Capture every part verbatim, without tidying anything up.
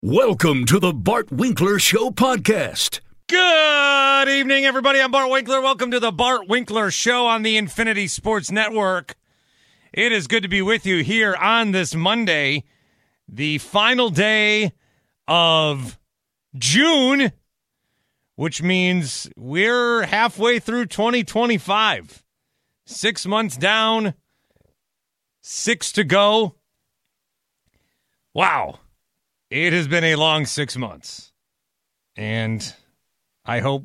Welcome to the Bart Winkler Show podcast. Good evening, everybody. I'm Bart Winkler. Welcome to the Bart Winkler Show on the Infinity Sports Network. It is good to be with you here on this Monday, the final day of June, which means we're halfway through twenty twenty-five. Six months down, six to go. Wow. It has been a long six months, and I hope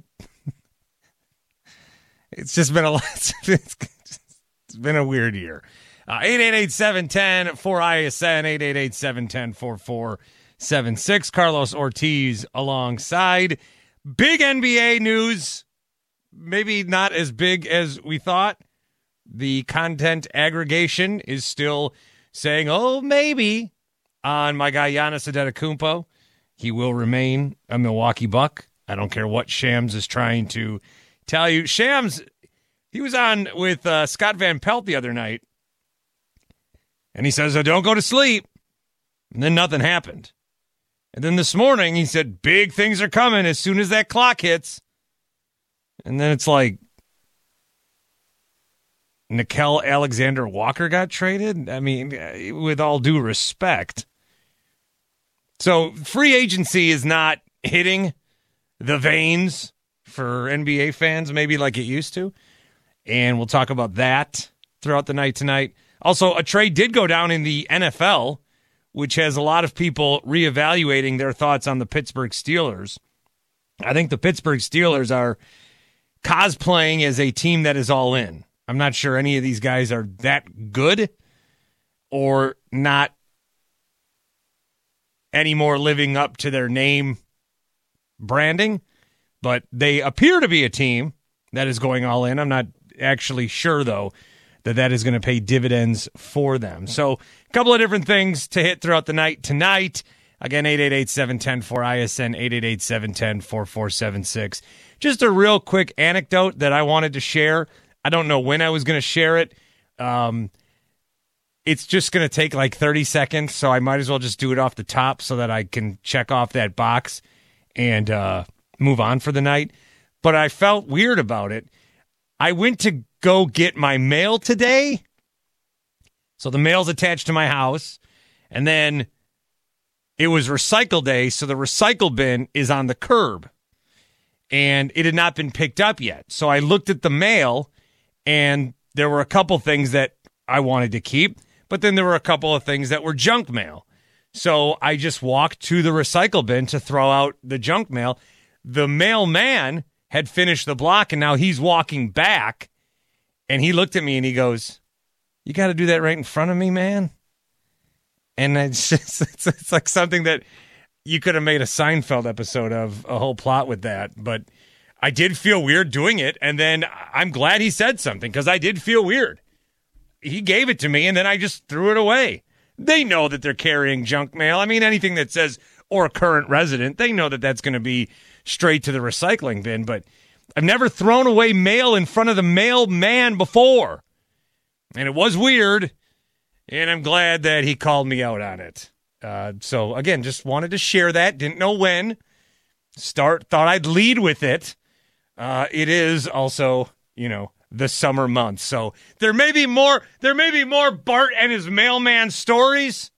it's just been a lot. It's been a weird year. Uh, eight eight eight, seven one zero, four I S N, eight eight eight, seven one zero, four four seven six. Carlos Ortiz alongside. Big N B A news, maybe not as big as we thought. The content aggregation is still saying, oh, maybe. On my guy Giannis Antetokounmpo, he will remain a Milwaukee Buck. I don't care what Shams is trying to tell you. Shams, he was on with uh, Scott Van Pelt the other night, and he says, oh, don't go to sleep. And then nothing happened. And then this morning he said, big things are coming as soon as that clock hits. And then it's like, Nickeil Alexander-Walker got traded? I mean, with all due respect. So free agency is not hitting the veins for N B A fans, maybe like it used to. And we'll talk about that throughout the night tonight. Also, a trade did go down in the N F L, which has a lot of people reevaluating their thoughts on the Pittsburgh Steelers. I think the Pittsburgh Steelers are cosplaying as a team that is all in. I'm not sure any of these guys are that good or not anymore living up to their name branding, but they appear to be a team that is going all in. I'm not actually sure, though, that that is going to pay dividends for them. So a couple of different things to hit throughout the night tonight. Again, eight eight eight, seven one zero, four I S N, eight eight eight, seven one zero, four four seven six. Just a real quick anecdote that I wanted to share. I don't know when I was going to share it. Um, it's just going to take like thirty seconds, so I might as well just do it off the top so that I can check off that box and uh, move on for the night. But I felt weird about it. I went to go get my mail today. So the mail's attached to my house. And then it was recycle day, so the recycle bin is on the curb. And it had not been picked up yet. So I looked at the mail, and there were a couple things that I wanted to keep, but then there were a couple of things that were junk mail. So I just walked to the recycle bin to throw out the junk mail. The mailman had finished the block, and now he's walking back, and he looked at me, and he goes, you got to do that right in front of me, man? And it's just, it's, it's like something that you could have made a Seinfeld episode of, a whole plot with that, but I did feel weird doing it, and then I'm glad he said something, because I did feel weird. He gave it to me, and then I just threw it away. They know that they're carrying junk mail. I mean, anything that says, or current resident, they know that that's going to be straight to the recycling bin, but I've never thrown away mail in front of the mailman before, and it was weird, and I'm glad that he called me out on it. Uh, so, again, just wanted to share that. Didn't know when. Start, thought I'd lead with it. Uh, it is also, you know, the summer months. So there may be more, there may be more Bart and his mailman stories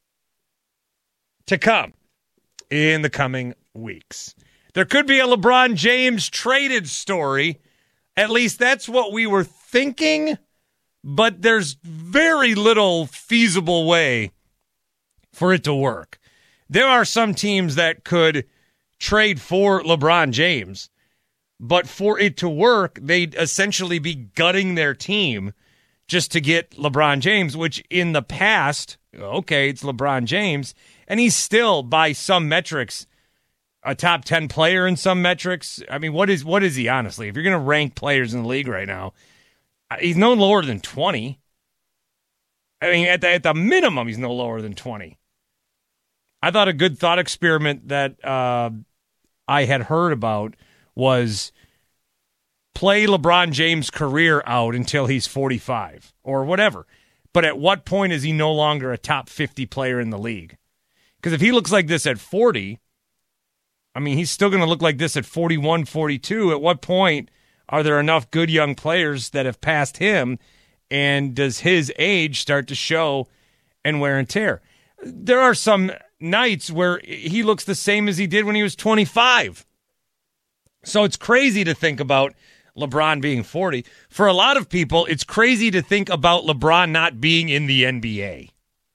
to come in the coming weeks. There could be a LeBron James traded story. At least that's what we were thinking, but there's very little feasible way for it to work. There are some teams that could trade for LeBron James, but for it to work, they'd essentially be gutting their team just to get LeBron James, which in the past, okay, it's LeBron James, and he's still, by some metrics, a top ten player in some metrics. I mean, what is what is he, honestly? If you're going to rank players in the league right now, he's no lower than twenty. I mean, at the, at the minimum, he's no lower than twenty. I thought a good thought experiment that uh, I had heard about was play LeBron James' career out until he's forty-five or whatever. But at what point is he no longer a top fifty player in the league? Because if he looks like this at forty, I mean, he's still going to look like this at forty-one, forty-two. At what point are there enough good young players that have passed him, and does his age start to show and wear and tear? There are some nights where he looks the same as he did when he was twenty-five. So it's crazy to think about LeBron being forty. For a lot of people, it's crazy to think about LeBron not being in the N B A.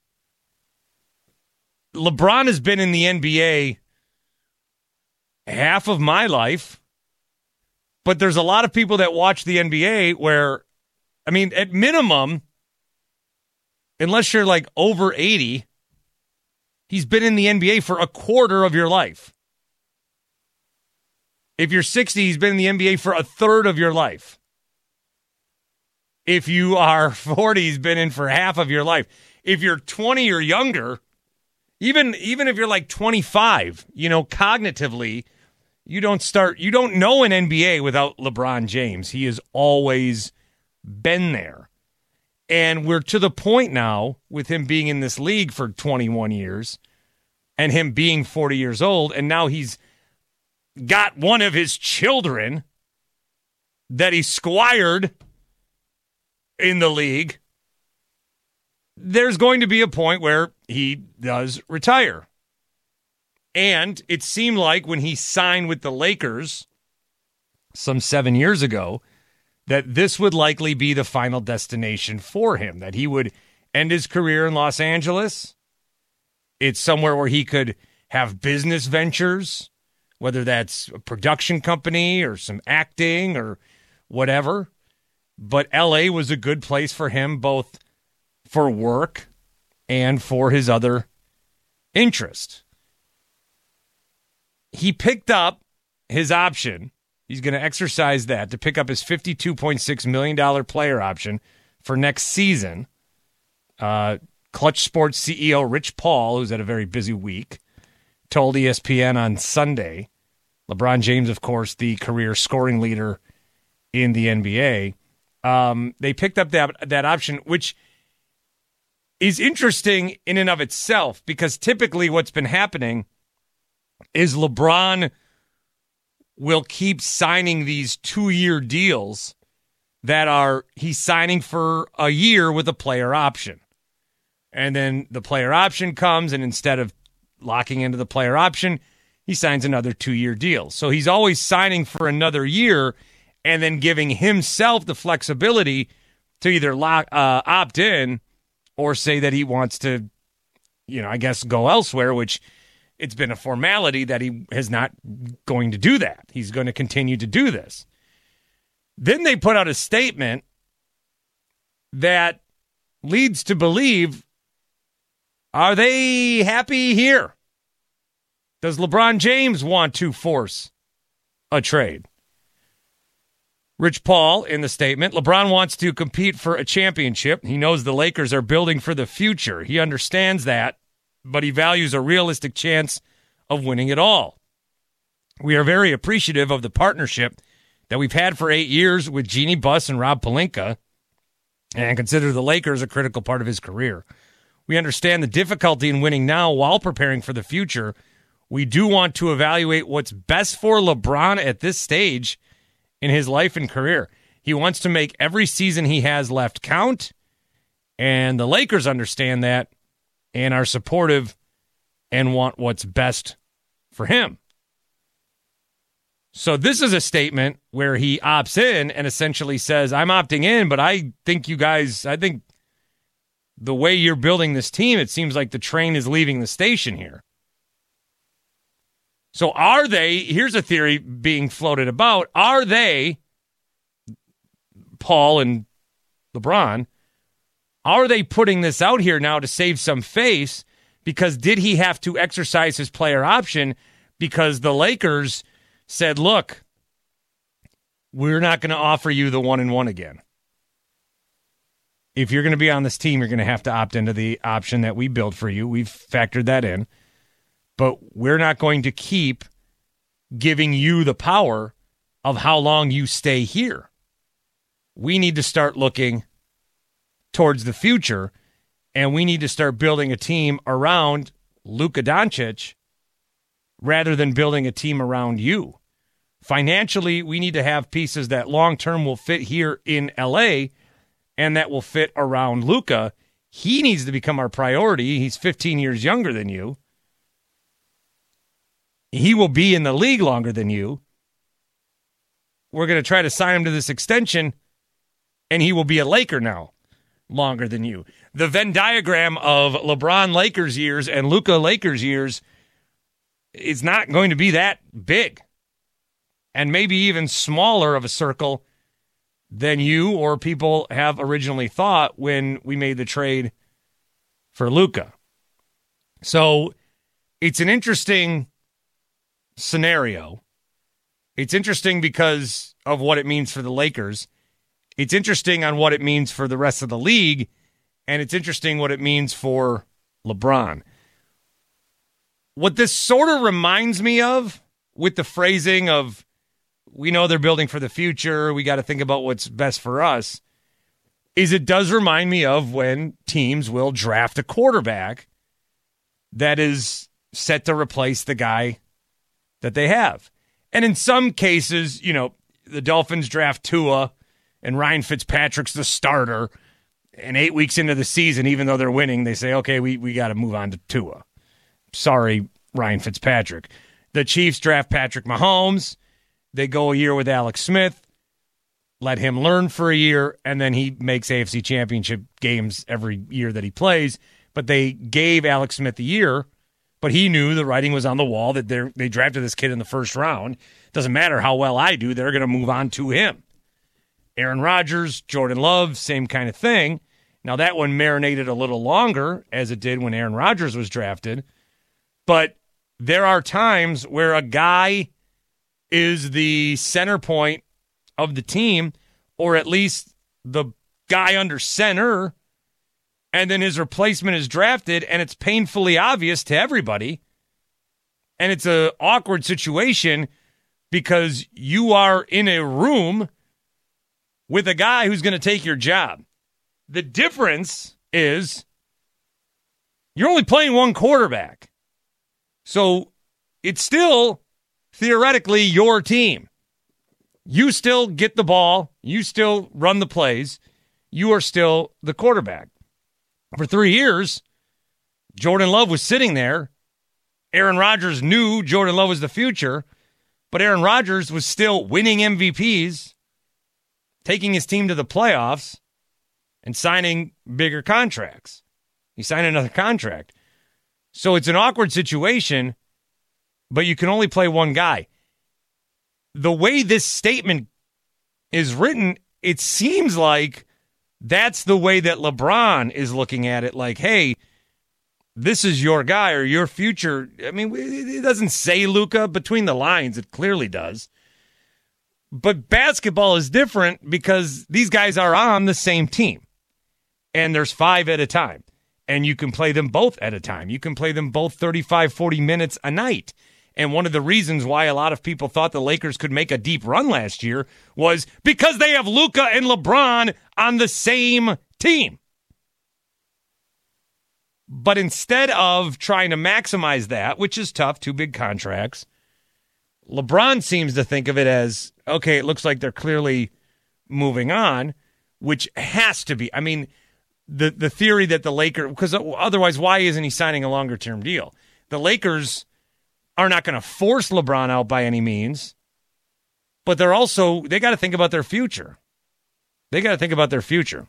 LeBron has been in the N B A half of my life, but there's a lot of people that watch the N B A where, I mean, at minimum, unless you're like over eighty, he's been in the N B A for a quarter of your life. If you're sixty, he's been in the N B A for a third of your life. If you are forty, he's been in for half of your life. If you're twenty or younger, even, even if you're like twenty-five, you know, cognitively, you don't start, you don't know an N B A without LeBron James. He has always been there. And we're to the point now with him being in this league for twenty-one years and him being forty years old. And now he's got one of his children that he squired in the league. There's going to be a point where he does retire. And it seemed like when he signed with the Lakers some seven years ago, that this would likely be the final destination for him, that he would end his career in Los Angeles. It's somewhere where he could have business ventures, whether that's a production company or some acting or whatever. But L A was a good place for him, both for work and for his other interest. He picked up his option. He's going to exercise that to pick up his fifty-two point six million dollars player option for next season. Uh, Clutch Sports C E O Rich Paul, who's had a very busy week, told E S P N on Sunday. LeBron James, of course, the career scoring leader in the N B A. Um, they picked up that that option, which is interesting in and of itself, because typically what's been happening is LeBron will keep signing these two-year deals that are, he's signing for a year with a player option. And then the player option comes, and instead of locking into the player option, he signs another two-year deal. So he's always signing for another year and then giving himself the flexibility to either lock, uh, opt in or say that he wants to, you know, I guess go elsewhere, which it's been a formality that he is not going to do that. He's going to continue to do this. Then they put out a statement that leads to believe, are they happy here? Does LeBron James want to force a trade? Rich Paul in the statement, LeBron wants to compete for a championship. He knows the Lakers are building for the future. He understands that, but he values a realistic chance of winning it all. We are very appreciative of the partnership that we've had for eight years with Jeannie Buss and Rob Pelinka, and consider the Lakers a critical part of his career. We understand the difficulty in winning now while preparing for the future. We do want to evaluate what's best for LeBron at this stage in his life and career. He wants to make every season he has left count, and the Lakers understand that and are supportive and want what's best for him. So this is a statement where he opts in and essentially says, I'm opting in, but I think you guys, I think the way you're building this team, it seems like the train is leaving the station here. So are they, here's a theory being floated about, are they, Paul and LeBron, are they putting this out here now to save some face? Because did he have to exercise his player option because the Lakers said, look, we're not going to offer you the one and one again. If you're going to be on this team, you're going to have to opt into the option that we build for you. We've factored that in. But we're not going to keep giving you the power of how long you stay here. We need to start looking towards the future, and we need to start building a team around Luka Doncic rather than building a team around you. Financially, we need to have pieces that long-term will fit here in L A and that will fit around Luka. He needs to become our priority. He's fifteen years younger than you. He will be in the league longer than you. We're going to try to sign him to this extension, and he will be a Laker now longer than you. The Venn diagram of LeBron Lakers years and Luka Lakers years is not going to be that big, and maybe even smaller of a circle than you or people have originally thought when we made the trade for Luka. So it's an interesting scenario. It's interesting because of what it means for the Lakers. It's interesting on what it means for the rest of the league, and it's interesting what it means for LeBron. What this sort of reminds me of, with the phrasing of, we know they're building for the future, we got to think about what's best for us, is it does remind me of when teams will draft a quarterback that is set to replace the guy that they have. And in some cases, you know, the Dolphins draft Tua and Ryan Fitzpatrick's the starter, and eight weeks into the season, even though they're winning, they say, okay, we, we got to move on to Tua. Sorry, Ryan Fitzpatrick. The Chiefs draft Patrick Mahomes. They go a year with Alex Smith, let him learn for a year, and then he makes A F C Championship games every year that he plays. But they gave Alex Smith a year, but he knew the writing was on the wall that they they drafted this kid in the first round. Doesn't matter how well I do, they're going to move on to him. Aaron Rodgers, Jordan Love, same kind of thing. Now, that one marinated a little longer, as it did when Aaron Rodgers was drafted. But there are times where a guy is the center point of the team, or at least the guy under center, and then his replacement is drafted, and it's painfully obvious to everybody. And it's an awkward situation because you are in a room with a guy who's going to take your job. The difference is you're only playing one quarterback. So it's still theoretically your team. You still get the ball. You still run the plays. You are still the quarterback. For three years, Jordan Love was sitting there. Aaron Rodgers knew Jordan Love was the future, but Aaron Rodgers was still winning M V Ps, taking his team to the playoffs, and signing bigger contracts. He signed another contract. So it's an awkward situation, but you can only play one guy. The way this statement is written, it seems like that's the way that LeBron is looking at it. Like, hey, this is your guy or your future. I mean, it doesn't say Luka between the lines. It clearly does. But basketball is different because these guys are on the same team. And there's five at a time. And you can play them both at a time. You can play them both thirty-five, forty minutes a night. And one of the reasons why a lot of people thought the Lakers could make a deep run last year was because they have Luka and LeBron on the same team. But instead of trying to maximize that, which is tough, two big contracts, LeBron seems to think of it as, okay, it looks like they're clearly moving on, which has to be. I mean, the, the theory that the Lakers, because otherwise, why isn't he signing a longer-term deal? The Lakers are not going to force LeBron out by any means, but they're also, they got to think about their future. They got to think about their future.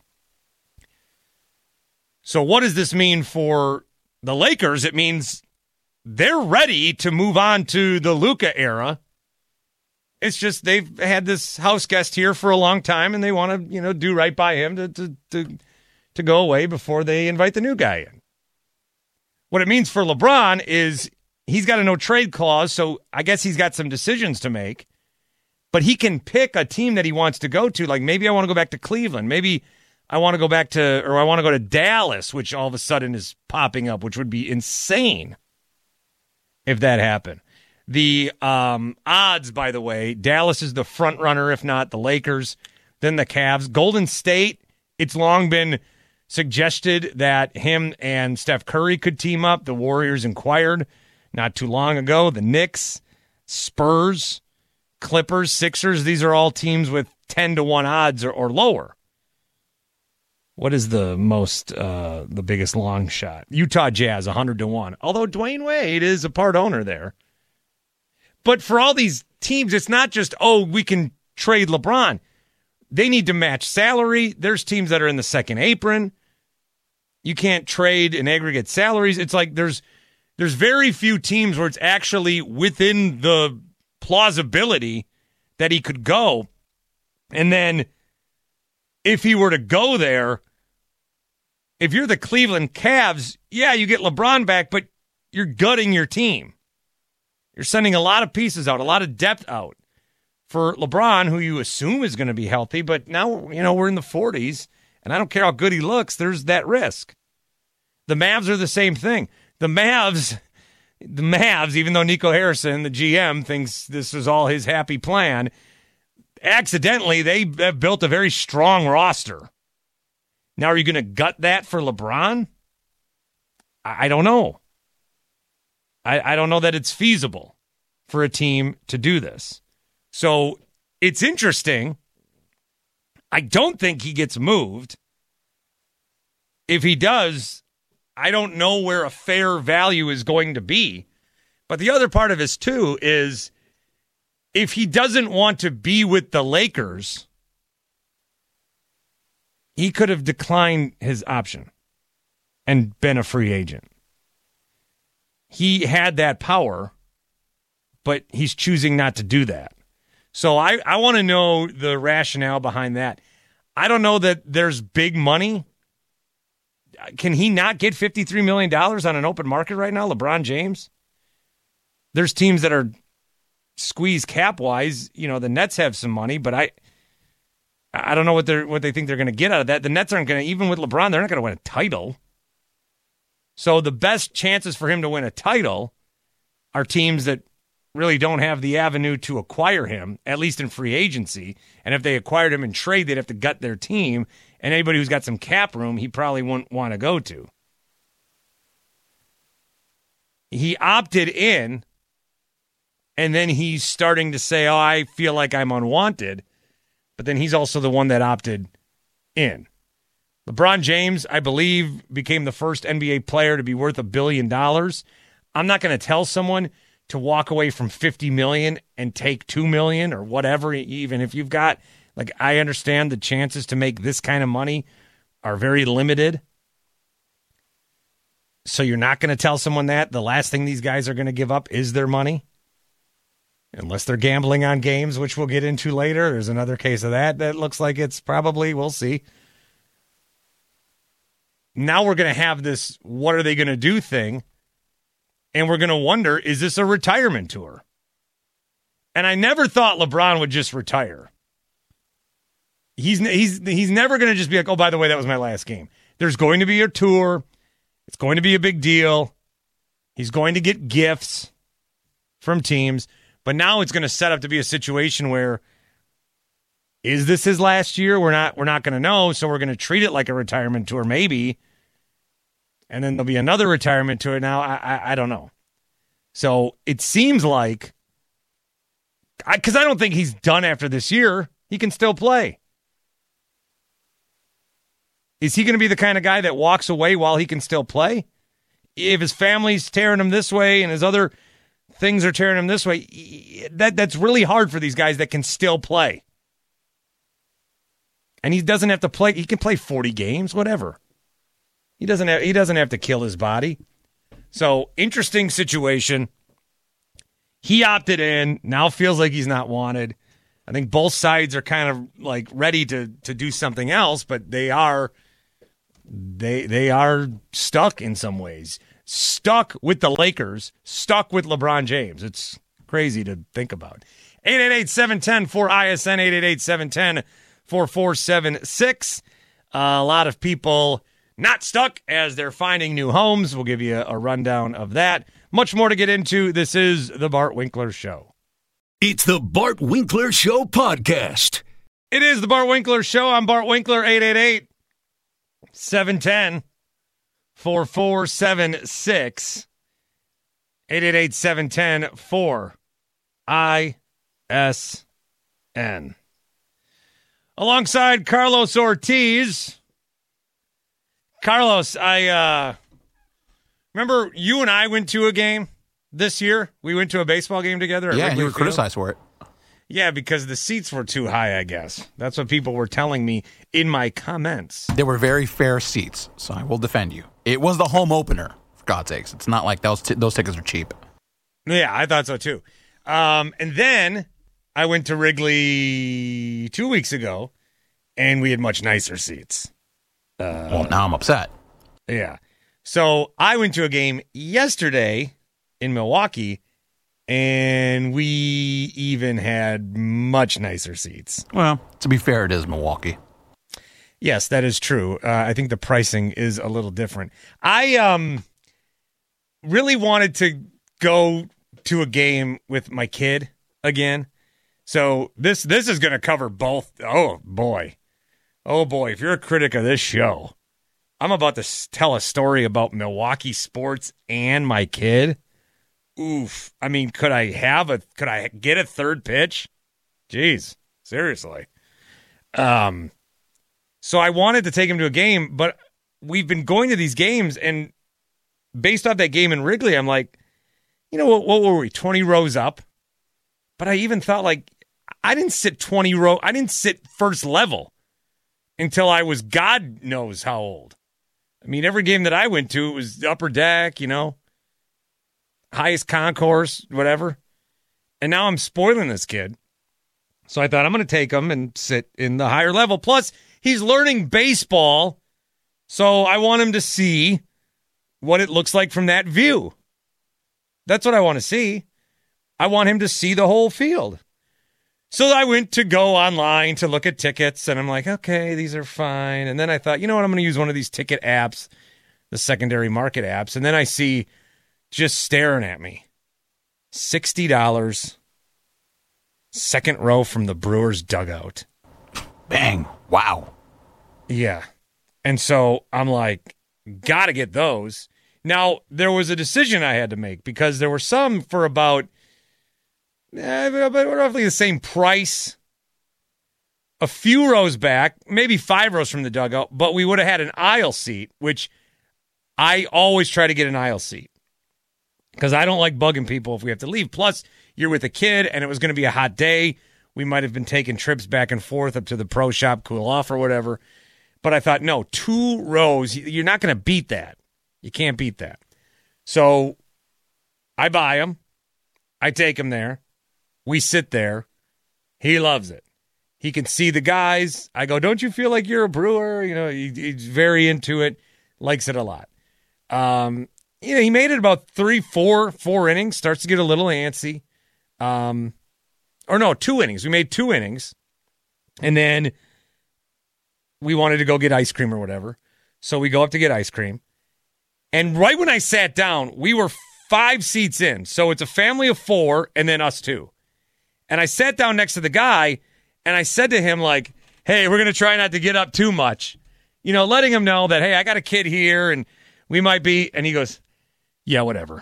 So what does this mean for the Lakers? It means they're ready to move on to the Luka era. It's just they've had this house guest here for a long time, and they want to, you know, do right by him to to to, to go away before they invite the new guy in. What it means for LeBron is he's got a no-trade clause, so I guess he's got some decisions to make. But he can pick a team that he wants to go to. Like, maybe I want to go back to Cleveland. Maybe I want to go back to, or I want to go to Dallas, which all of a sudden is popping up, which would be insane if that happened. The um, odds, by the way, Dallas is the front runner, if not the Lakers, then the Cavs. Golden State, it's long been suggested that him and Steph Curry could team up. The Warriors inquired. not too long ago. The Knicks, Spurs, Clippers, Sixers, these are all teams with ten to one odds or, or lower. What is the most, uh, the biggest long shot? Utah Jazz, one hundred to one. Although Dwayne Wade is a part owner there. But for all these teams, it's not just, oh, we can trade LeBron. They need to match salary. There's teams that are in the second apron. You can't trade in aggregate salaries. It's like there's there's very few teams where it's actually within the plausibility that he could go. And then if he were to go there, if you're the Cleveland Cavs, yeah, you get LeBron back, but you're gutting your team. You're sending a lot of pieces out, a lot of depth out for LeBron, who you assume is going to be healthy, but now, you know, we're in the forties, and I don't care how good he looks, there's that risk. The Mavs are the same thing. The Mavs, the Mavs, even though Nico Harrison, the G M, thinks this is all his happy plan, accidentally, they have built a very strong roster. Now, are you going to gut that for LeBron? I, I don't know. I, I don't know that it's feasible for a team to do this. So it's interesting. I don't think he gets moved. If he does, I don't know where a fair value is going to be. But the other part of this, too, is if he doesn't want to be with the Lakers, he could have declined his option and been a free agent. He had that power, but he's choosing not to do that. So I, I want to know the rationale behind that. I don't know that there's big money. Can he not get fifty-three million dollars on an open market right now, LeBron James? There's teams that are squeezed cap-wise. You know, the Nets have some money, but I I don't know what they're what they think they're going to get out of that. The Nets aren't going to, even with LeBron, they're not going to win a title. So the best chances for him to win a title are teams that really don't have the avenue to acquire him, at least in free agency. And if they acquired him in trade, they'd have to gut their team. And anybody who's got some cap room, he probably wouldn't want to go to. He opted in, and then he's starting to say, oh, I feel like I'm unwanted. But then he's also the one that opted in. LeBron James, I believe, became the first N B A player to be worth a billion dollars. I'm not going to tell someone to walk away from fifty million dollars and take two million dollars or whatever, even if you've got, like, I understand the chances to make this kind of money are very limited. So you're not going to tell someone that. The last thing these guys are going to give up is their money. Unless they're gambling on games, which we'll get into later. There's another case of that that looks like it's probably, we'll see. Now we're going to have this what are they going to do thing, and we're going to wonder, is this a retirement tour? And I never thought LeBron would just retire. He's he's he's never going to just be like, oh, by the way, that was my last game. There's going to be a tour. It's going to be a big deal. He's going to get gifts from teams. But now it's going to set up to be a situation where, is this his last year? We're not we're not going to know, so we're going to treat it like a retirement tour, maybe. And then there'll be another retirement tour. Now, I I, I don't know. So it seems like, because I, I don't think he's done after this year. He can still play. Is he going to be the kind of guy that walks away while he can still play? If his family's tearing him this way and his other things are tearing him this way, that that's really hard for these guys that can still play. And he doesn't have to play. He can play forty games, whatever. He doesn't have, he doesn't have to kill his body. So, interesting situation. He opted in. Now feels like he's not wanted. I think both sides are kind of like ready to to do something else, but they are they they are stuck in some ways. Stuck with the Lakers, stuck with LeBron James. It's crazy to think about. eight eight eight, seven one zero, four I S N, eight eight eight, seven one zero, four four seven six. Uh, a lot of people not stuck as they're finding new homes. We'll give you a, a rundown of that. Much more to get into. This is The Bart Winkler Show. It's The Bart Winkler Show podcast. It is The Bart Winkler Show. I'm Bart Winkler, eight eight eight, seven one zero, four four seven six. eight eight eight, seven one zero, four I S N. Alongside Carlos Ortiz. Carlos, I uh, remember you and I went to a game this year. We went to a baseball game together. At yeah, Wrigley you were Field. criticized for it. Yeah, because the seats were too high, I guess. That's what people were telling me in my comments. They were very fair seats, so I will defend you. It was the home opener, for God's sakes. It's not like those t- those tickets are cheap. Yeah, I thought so too. Um, and then I went to Wrigley two weeks ago, and we had much nicer seats. Uh, well, now I'm upset. Yeah. So I went to a game yesterday in Milwaukee, and we even had much nicer seats. Well, to be fair, it is Milwaukee. Yes, that is true. Uh, I think the pricing is a little different. I um really wanted to go to a game with my kid again. So this this is going to cover both. Oh, boy. Oh, boy. If you're a critic of this show, I'm about to tell a story about Milwaukee sports and my kid. Oof. I mean, could I have a, could I get a third pitch? Jeez, seriously. Um, so I wanted to take him to a game, but we've been going to these games, and based off that game in Wrigley, I'm like, you know, what, what were we, twenty rows up? But I even thought, like, I didn't sit twenty row, I didn't sit first level until I was God knows how old. I mean, every game that I went to, it was upper deck, you know, highest concourse, whatever. And now I'm spoiling this kid. So I thought I'm going to take him and sit in the higher level. Plus, he's learning baseball, so I want him to see what it looks like from that view. That's what I want to see. I want him to see the whole field. So I went to go online to look at tickets, and I'm like, okay, these are fine. And then I thought, you know what, I'm going to use one of these ticket apps, the secondary market apps. And then I see just staring at me, sixty dollars, second row from the Brewers dugout. Bang. Wow. Yeah. And so I'm like, got to get those. Now, there was a decision I had to make because there were some for about eh, roughly the same price, a few rows back, maybe five rows from the dugout, but we would have had an aisle seat, which I always try to get an aisle seat because I don't like bugging people if we have to leave. Plus, you're with a kid, and it was going to be a hot day. We might have been taking trips back and forth up to the pro shop, cool off or whatever. But I thought, no, two rows, you're not going to beat that. You can't beat that. So I buy him. I take him there. We sit there. He loves it. He can see the guys. I go, don't you feel like you're a Brewer? You know, he, he's very into it, likes it a lot. Um, you know, he made it about three, four, four innings, starts to get a little antsy. Um, or no, two innings. We made two innings. And then we wanted to go get ice cream or whatever. So we go up to get ice cream. And right when I sat down, we were five seats in. So it's a family of four and then us two. And I sat down next to the guy and I said to him, like, hey, we're going to try not to get up too much. You know, letting him know that, hey, I got a kid here and we might be. And he goes, yeah, whatever.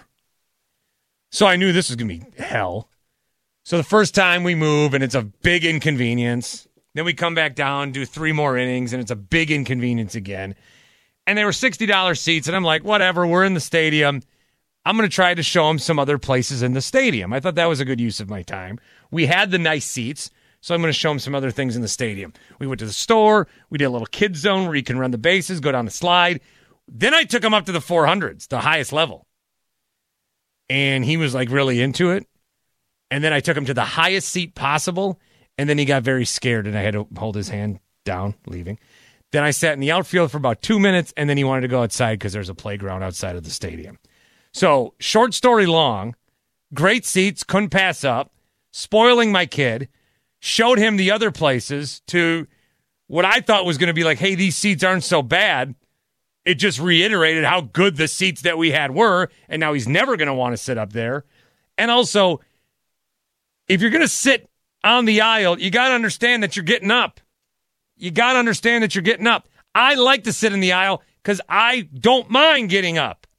So I knew this was going to be hell. So the first time we move and it's a big inconvenience. Then we come back down, do three more innings, and it's a big inconvenience again. And they were sixty dollars seats, and I'm like, whatever, we're in the stadium. I'm going to try to show them some other places in the stadium. I thought that was a good use of my time. We had the nice seats, so I'm going to show them some other things in the stadium. We went to the store. We did a little kids zone where you can run the bases, go down the slide. Then I took them up to the four hundreds, the highest level. And he was like really into it. And then I took him to the highest seat possible. And then he got very scared, and I had to hold his hand down, leaving. Then I sat in the outfield for about two minutes, and then he wanted to go outside because there's a playground outside of the stadium. So, short story long, great seats, couldn't pass up, spoiling my kid, showed him the other places to what I thought was going to be like, hey, these seats aren't so bad. It just reiterated how good the seats that we had were, and now he's never going to want to sit up there. And also, if you're going to sit on the aisle, you got to understand that you're getting up. You got to understand that you're getting up. I like to sit in the aisle because I don't mind getting up.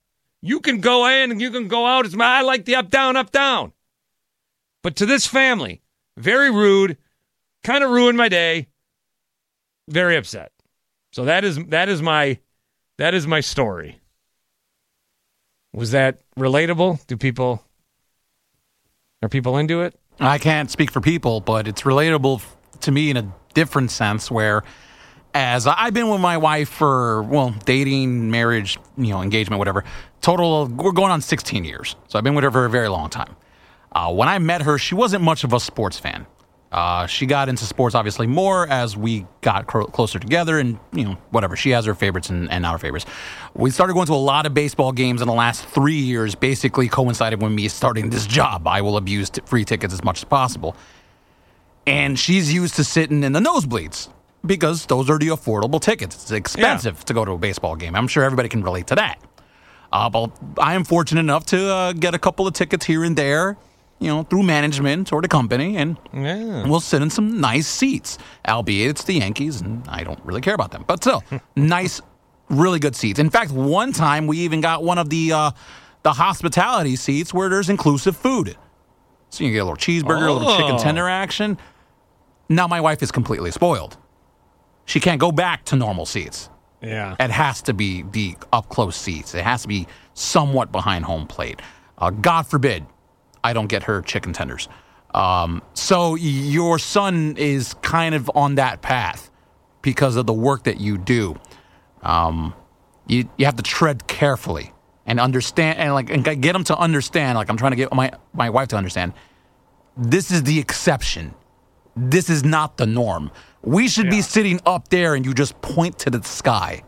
You can go in and you can go out. It's my, I like the up, down, up, down. But to this family, very rude, kind of ruined my day, very upset. So that is that is my that is my story. Was that relatable? Do people are people into it? I can't speak for people, but it's relatable f- to me in a different sense where as I've been with my wife for, well, dating, marriage, you know, engagement, whatever, total, we're going on sixteen years. So I've been with her for a very long time. Uh, when I met her, she wasn't much of a sports fan. Uh, she got into sports, obviously, more as we got cro- closer together and, you know, whatever. She has her favorites and, and our favorites. We started going to a lot of baseball games in the last three years, basically coincided with me starting this job. I will abuse t- free tickets as much as possible. And she's used to sitting in the nosebleeds because those are the affordable tickets. It's expensive yeah. to go to a baseball game. I'm sure everybody can relate to that. Uh, but I am fortunate enough to uh, get a couple of tickets here and there, you know, through management or the company, and yeah. we'll sit in some nice seats, albeit it's the Yankees, and I don't really care about them. But still, nice, really good seats. In fact, one time we even got one of the uh, the hospitality seats where there's inclusive food. So you can get a little cheeseburger, oh. a little chicken tender action. Now my wife is completely spoiled. She can't go back to normal seats. Yeah. It has to be the up-close seats. It has to be somewhat behind home plate. Uh, God forbid I don't get her chicken tenders. Um, so your son is kind of on that path because of the work that you do. Um, you you have to tread carefully and understand and like and get him to understand. Like I'm trying to get my my wife to understand. This is the exception. This is not the norm. We should yeah. be sitting up there and you just point to the sky.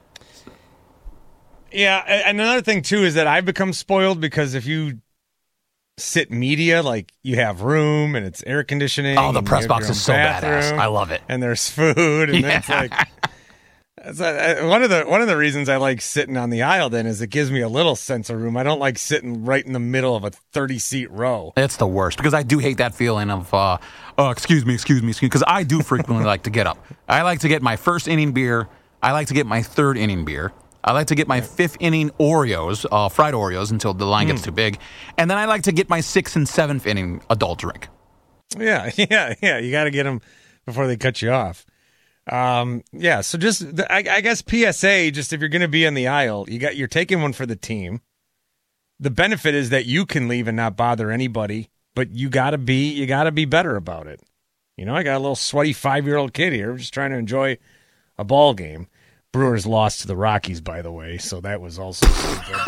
Yeah, and another thing too is that I've become spoiled because if you sit media, like you have room and it's air conditioning. Oh, the press box is so badass. I love it. And there's food, and yeah. it's like it's a, one of the one of the reasons I like sitting on the aisle. Then is it gives me a little sense of room. I don't like sitting right in the middle of a thirty seat row. It's the worst because I do hate that feeling of, uh, oh, excuse me, excuse me, excuse me. Because I do frequently like to get up. I like to get my first inning beer. I like to get my third inning beer. I like to get my fifth inning Oreos, uh, fried Oreos, until the line gets mm. too big. And then I like to get my sixth and seventh inning adult drink. Yeah, yeah, yeah. You got to get them before they cut you off. Um, yeah, so just, I, I guess P S A, just if you're going to be on the aisle, you got, you're taking one for the team. The benefit is that you can leave and not bother anybody, but you got to be, you got to be better about it. You know, I got a little sweaty five-year-old kid here just trying to enjoy a ball game. Brewers lost to the Rockies, by the way, so that was also stupid.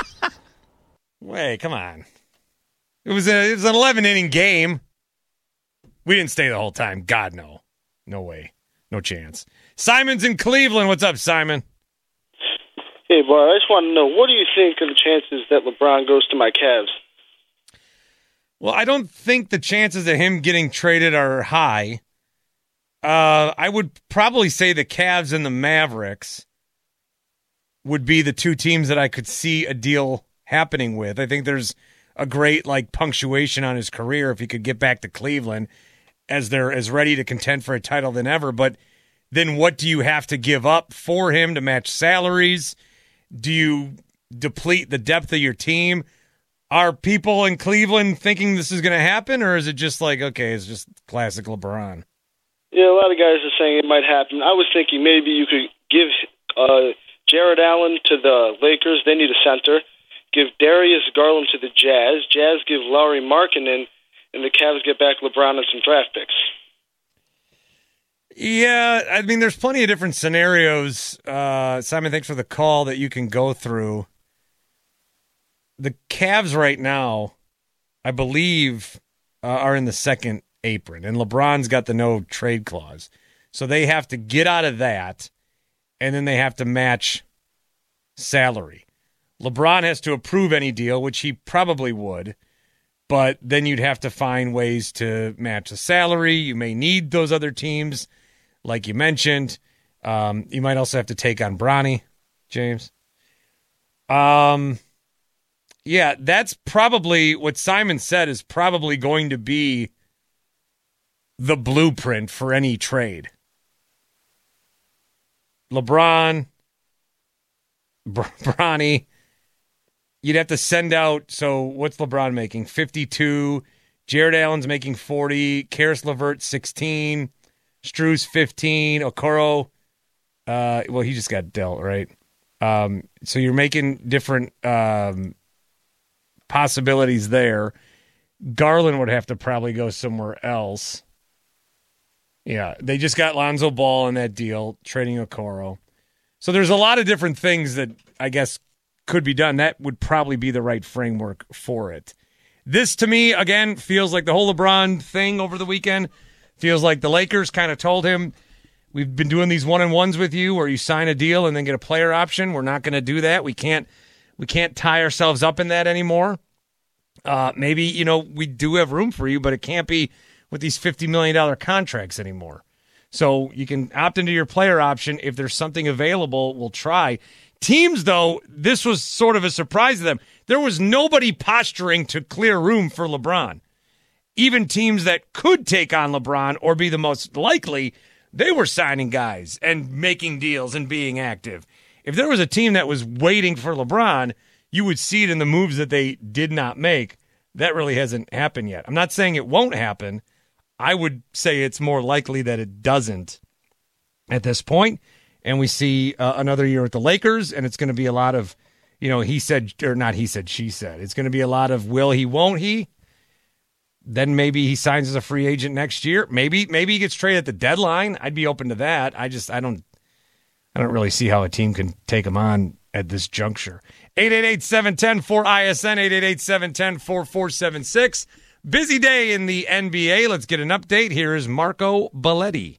Wait, come on. It was, a, it was an eleven-inning game. We didn't stay the whole time. God, no. No way. No chance. Simon's in Cleveland. What's up, Simon? Hey, Bart, I just want to know, what do you think of the chances that LeBron goes to my Cavs? Well, I don't think the chances of him getting traded are high. Uh, I would probably say the Cavs and the Mavericks would be the two teams that I could see a deal happening with. I think there's a great like punctuation on his career if he could get back to Cleveland as they're as ready to contend for a title than ever. But then what do you have to give up for him to match salaries? Do you deplete the depth of your team? Are people in Cleveland thinking this is going to happen, or is it just like, okay, it's just classic LeBron? Yeah, a lot of guys are saying it might happen. I was thinking maybe you could give uh, Jared Allen to the Lakers. They need a center. Give Darius Garland to the Jazz. Jazz give Lauri Markkanen, and the Cavs get back LeBron and some draft picks. Yeah, I mean, there's plenty of different scenarios. Uh, Simon, thanks for the call that you can go through. The Cavs right now, I believe, uh, are in the second apron, and LeBron's got the no trade clause. So they have to get out of that, and then they have to match salary. LeBron has to approve any deal, which he probably would, but then you'd have to find ways to match the salary. You may need those other teams, like you mentioned. Um, you might also have to take on Bronny, James. Um, yeah, that's probably what Simon said is probably going to be the blueprint for any trade. LeBron, Br- Bronny, you'd have to send out. So what's LeBron making? fifty-two. Jared Allen's making forty. Karis LeVert sixteen. Strus fifteen. Okoro. Uh, well, he just got dealt, right? Um, so you're making different um, possibilities there. Garland would have to probably go somewhere else. Yeah, they just got Lonzo Ball in that deal, trading Okoro. So there's a lot of different things that I guess could be done. That would probably be the right framework for it. This, to me, again, feels like the whole LeBron thing over the weekend. Feels like the Lakers kind of told him, we've been doing these one-on-ones with you where you sign a deal and then get a player option. We're not going to do that. We can't we can't tie ourselves up in that anymore. Uh, maybe, you know, we do have room for you, but it can't be with these fifty million dollars contracts anymore. So you can opt into your player option. If there's something available, we'll try. Teams, though, this was sort of a surprise to them. There was nobody posturing to clear room for LeBron. Even teams that could take on LeBron or be the most likely, they were signing guys and making deals and being active. If there was a team that was waiting for LeBron, you would see it in the moves that they did not make. That really hasn't happened yet. I'm not saying it won't happen. I would say it's more likely that it doesn't at this point. And we see uh, another year with the Lakers, and it's going to be a lot of, you know, he said, or not he said, she said. It's going to be a lot of will he, won't he? Then maybe he signs as a free agent next year. Maybe maybe he gets traded at the deadline. I'd be open to that. I just I don't I don't really see how a team can take him on at this juncture. eight eight eight, seven one zero, four I S N, eight eight eight, seven one zero, four four seven six. Busy day in the N B A. Let's get an update. Here is Marco Belletti.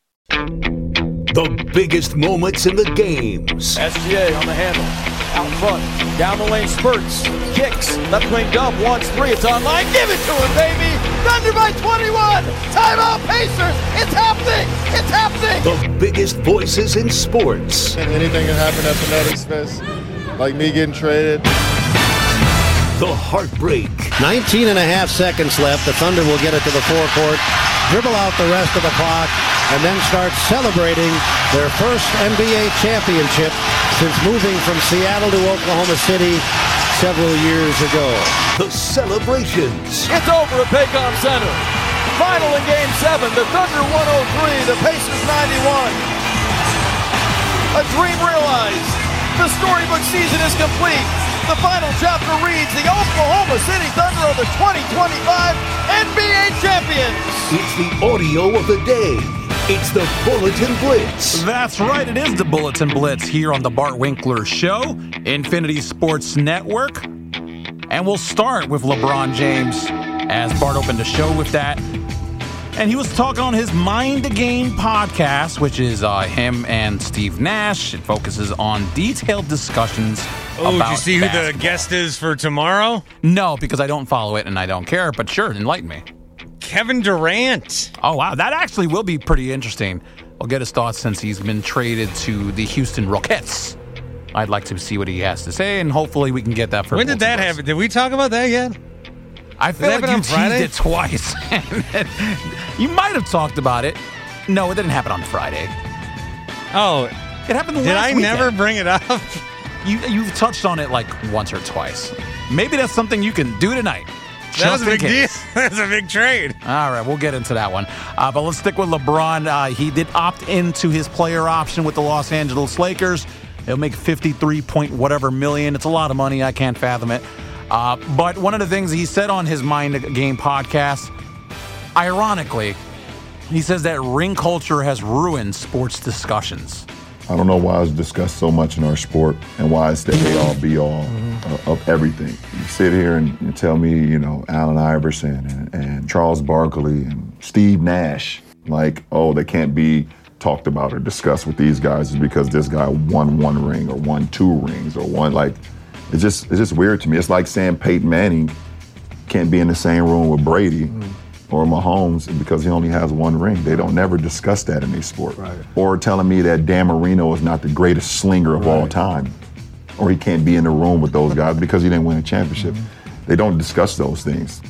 The biggest moments in the games. S G A on the handle. Out front. Down the lane spurts. Kicks. Left wing dump. Wants three. It's online. Give it to him, baby. Thunder by twenty-one. Timeout Pacers. It's happening. It's happening. The biggest voices in sports. Anything can happen at Fanatics Fest. Like me getting traded. The heartbreak. nineteen and a half seconds left. The Thunder will get it to the forecourt, dribble out the rest of the clock, and then start celebrating their first N B A championship since moving from Seattle to Oklahoma City several years ago. The celebrations. It's over at Paycom Center. Final in Game seven. The Thunder one oh three. The Pacers ninety-one. A dream realized. The storybook season is complete. The final chapter reads, the Oklahoma City Thunder are the twenty twenty-five N B A champions. It's the audio of the day. It's the Bulletin Blitz. That's right. It is the Bulletin Blitz here on the Bart Winkler Show, Infinity Sports Network. And we'll start with LeBron James, as Bart opened the show with that. And he was talking on his Mind the Game podcast, which is uh, him and Steve Nash. It focuses on detailed discussions Oh, about did you see basketball. who the guest is for tomorrow? No, because I don't follow it and I don't care. But sure, enlighten me. Kevin Durant. Oh, wow. That actually will be pretty interesting. I'll get his thoughts since he's been traded to the Houston Rockets. I'd like to see what he has to say, and hopefully we can get that for When did both of that us. happen? Did we talk about that yet? I feel Did like that you happen teased on Friday? it twice. You might have talked about it. No, it didn't happen on Friday. Oh, It happened last did I weekend. never bring it up? You, you've touched on it like once or twice. Maybe that's something you can do tonight. That was just a in big deal. case. That's a big trade. All right, we'll get into that one. Uh, but let's stick with LeBron. Uh, he did opt into his player option with the Los Angeles Lakers. He'll make fifty-three point whatever million. It's a lot of money. I can't fathom it. Uh, but one of the things he said on his Mind the Game podcast, ironically, he says that ring culture has ruined sports discussions. I don't know why it's discussed so much in our sport and why it's the A-all, B-all of, of everything. You sit here and you tell me, you know, Allen Iverson and, and Charles Barkley and Steve Nash, like, oh, they can't be talked about or discussed with these guys is because this guy won one ring or won two rings or one, like, it's just it's just weird to me. It's like saying Peyton Manning can't be in the same room with Brady mm-hmm. or Mahomes because he only has one ring. They don't never discuss that in their sport. Right. Or telling me that Dan Marino is not the greatest slinger of right. all time. Or he can't be in the room with those guys because he didn't win a championship. Mm-hmm. They don't discuss those things.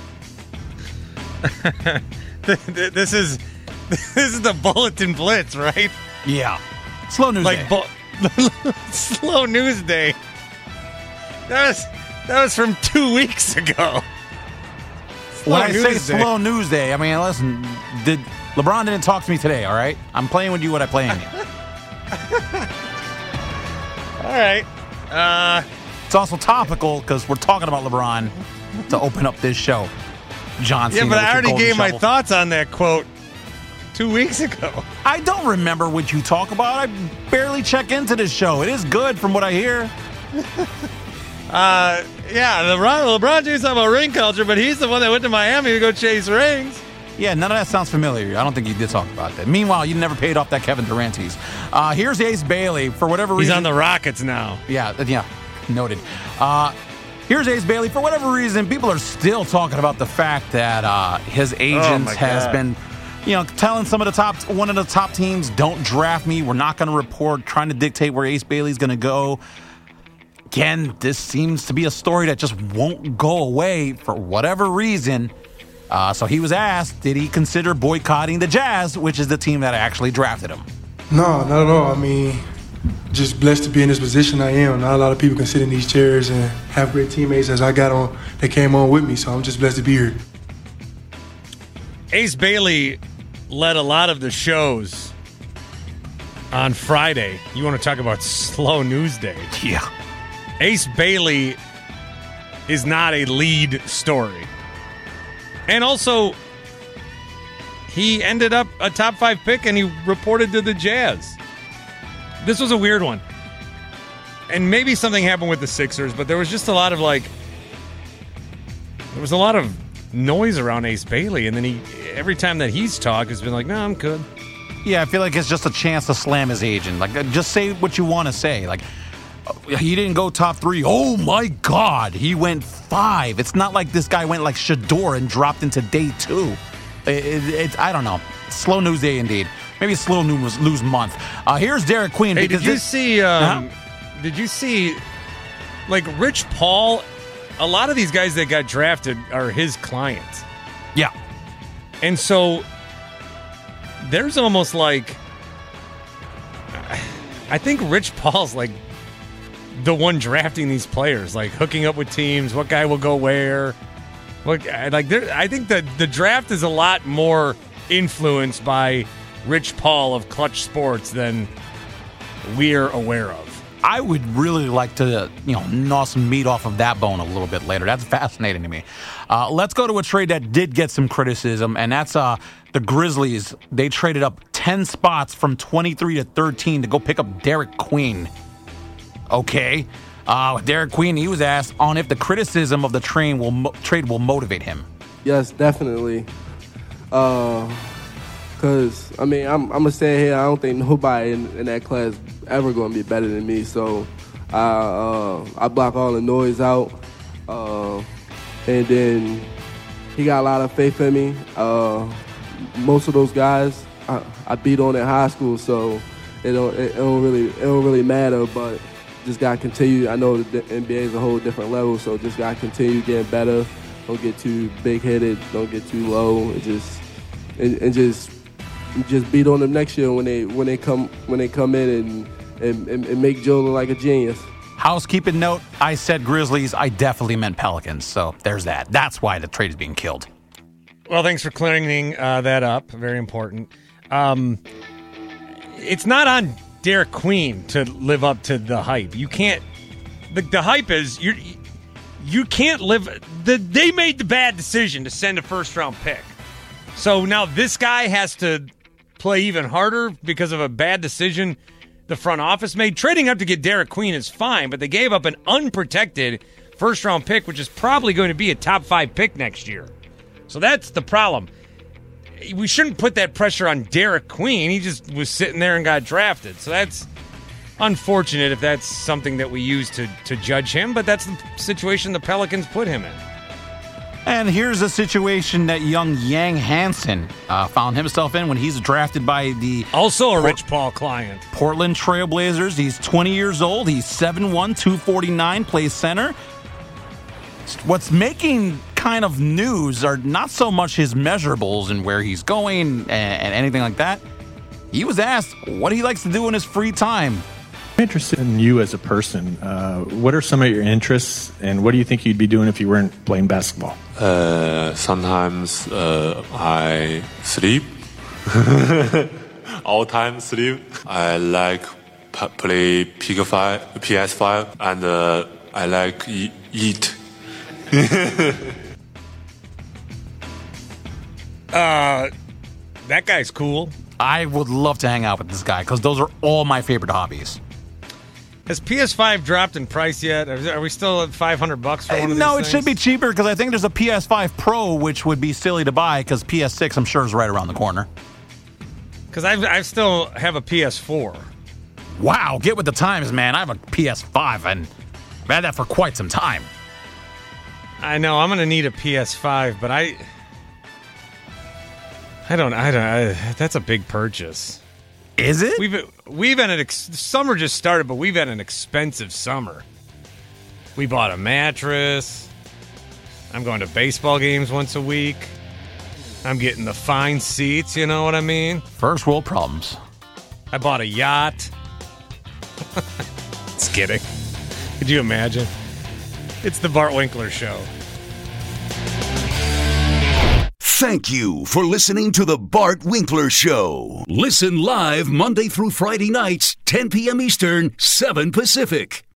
This is this is the Bulletin Blitz, right? Yeah. Slow news Like day. bu- slow news day. That was that was from two weeks ago. When I say Day. slow news day, I mean, listen, did LeBron didn't talk to me today, all right? I'm playing with you what I play in you. All right. Uh, it's also topical because we're talking about LeBron to open up this show. John Cena. Yeah, but I already gave my shovel. thoughts on that quote two weeks ago. I don't remember what you talk about. I barely check into this show. It is good from what I hear. uh, yeah, LeBron, LeBron James talking about ring culture, but he's the one that went to Miami to go chase rings. Yeah, none of that sounds familiar. I don't think you did talk about that. Meanwhile, you never paid off that Kevin Durant tease. Uh, here's Ace Bailey. For whatever reason. He's on the Rockets now. Yeah, yeah, noted. Uh, here's Ace Bailey. For whatever reason, people are still talking about the fact that uh, his agent oh has God. been, you know, telling some of the top, one of the top teams, don't draft me. We're not going to report, trying to dictate where Ace Bailey's going to go. Again, this seems to be a story that just won't go away for whatever reason. Uh, so he was asked, did he consider boycotting the Jazz, which is the team that actually drafted him? No, not at all. I mean, just blessed to be in this position I am. Not a lot of people can sit in these chairs and have great teammates as I got on, that came on with me. So I'm just blessed to be here. Ace Bailey led a lot of the shows on Friday. You want to talk about slow news day? Yeah. Ace Bailey is not a lead story. And also, he ended up a top five pick and he reported to the Jazz. This was a weird one. And maybe something happened with the Sixers, but there was just a lot of like, there was a lot of noise around Ace Bailey. And then he, every time that he's talked, it's been like, no, I'm good. Yeah, I feel like it's just a chance to slam his agent. Like, just say what you want to say. Like, he didn't go top three. Oh, my God. He went five. It's not like this guy went like Shador and dropped into day two. It, it, it, I don't know. Slow news day indeed. Maybe slow news lose month. Uh, here's Derek Queen. Hey, did you this, see, um, huh? did you see, like, Rich Paul, a lot of these guys that got drafted are his clients. Yeah. And so there's almost like, I think Rich Paul's like the one drafting these players, like hooking up with teams, what guy will go where. What, like there, I think that the draft is a lot more influenced by Rich Paul of Clutch Sports than we're aware of. I would really like to, you know, gnaw some meat off of that bone a little bit later. That's fascinating to me. Uh, let's go to a trade that did get some criticism, and that's uh, the Grizzlies. They traded up ten spots from twenty-three to thirteen to go pick up Derek Queen. Okay. Uh, Derek Queen, he was asked on if the criticism of the train will mo- trade will motivate him. Yes, definitely. Because, uh, I mean, I'm, I'm going to say here, I don't think nobody in, in that class ever going to be better than me. So I, uh, I block all the noise out. Uh, and then he got a lot of faith in me. Uh, most of those guys I, I beat on in high school, so it don't, it don't really it don't really matter. But just got to continue. I know the N B A is a whole different level, so just got to continue getting better. Don't get too big-headed. Don't get too low. And just and, and just just beat on them next year when they when they come when they come in and and, and, and make Joe look like a genius. Housekeeping note, I said Grizzlies. I definitely meant Pelicans. So there's that. That's why the trade is being killed. Well, thanks for clearing uh, that up. Very important. Um, it's not on Derek Queen to live up to the hype. You can't. The, the hype is you. You can't live. The, they made the bad decision to send a first round pick. So now this guy has to play even harder because of a bad decision the front office made. Trading up to get Derek Queen is fine, but they gave up an unprotected first round pick, which is probably going to be a top five pick next year. So that's the problem. We shouldn't put that pressure on Derek Queen. He just was sitting there and got drafted. So that's unfortunate if that's something that we use to, to judge him, but that's the situation the Pelicans put him in. And here's a situation that young Yang Hansen uh, found himself in when he's drafted by the... Also a Rich Paul client. Portland Trail Blazers. He's twenty years old. He's seven one, two forty-nine, plays center. What's making kind of news are not so much his measurables and where he's going and, and anything like that. He was asked what he likes to do in his free time. I'm interested in you as a person. Uh, what are some of your interests, and what do you think you'd be doing if you weren't playing basketball? Uh, sometimes uh, I sleep. All time sleep. I like p- play P S five, and uh, I like e- eat. uh, that guy's cool. I would love to hang out with this guy because those are all my favorite hobbies. Has P S five dropped in price yet? Are we still at five hundred bucks for one of these No, it things? should be cheaper because I think there's a P S five Pro, which would be silly to buy because P S six, I'm sure, is right around the corner. Because I I still have a P S four. Wow, get with the times, man. I have a P S five, and I've had that for quite some time. I know, I'm going to need a P S five, but I... I don't... I don't... I, that's a big purchase. Is it? We've we've had an ex- summer just started, but we've had an expensive summer. We bought a mattress. I'm going to baseball games once a week. I'm getting the fine seats, you know what I mean? First world problems. I bought a yacht. Just kidding. Could you imagine? It's the Bart Winkler Show. Thank you for listening to the Bart Winkler Show. Listen live Monday through Friday nights, ten p.m. Eastern, seven Pacific.